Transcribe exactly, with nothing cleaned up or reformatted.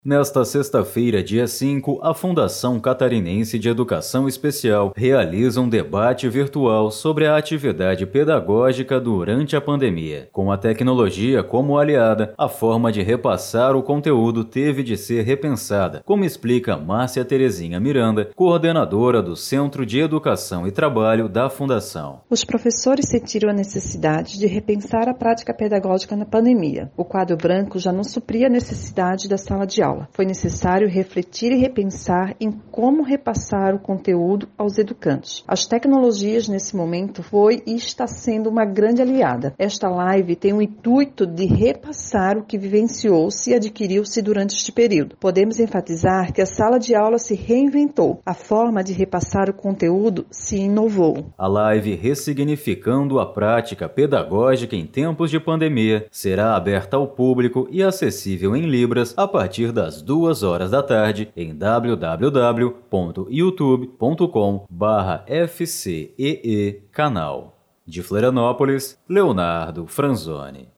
Nesta sexta-feira, dia cinco, a Fundação Catarinense de Educação Especial realiza um debate virtual sobre a atividade pedagógica durante a pandemia. Com a tecnologia como aliada, a forma de repassar o conteúdo teve de ser repensada, como explica Márcia Terezinha Miranda, coordenadora do Centro de Educação e Trabalho da Fundação. Os professores sentiram a necessidade de repensar a prática pedagógica na pandemia. O quadro branco já não supria a necessidade da sala de aula. Foi necessário refletir e repensar em como repassar o conteúdo aos educantes. As tecnologias nesse momento foi e está sendo uma grande aliada. Esta live tem o intuito de repassar o que vivenciou-se e adquiriu-se durante este período. Podemos enfatizar que a sala de aula se reinventou. A forma de repassar o conteúdo se inovou. A live Ressignificando a Prática Pedagógica em Tempos de Pandemia será aberta ao público e acessível em Libras a partir das duas horas da tarde em w w w ponto youtube ponto com barra f c e e canal. De Florianópolis, Leonardo Franzoni.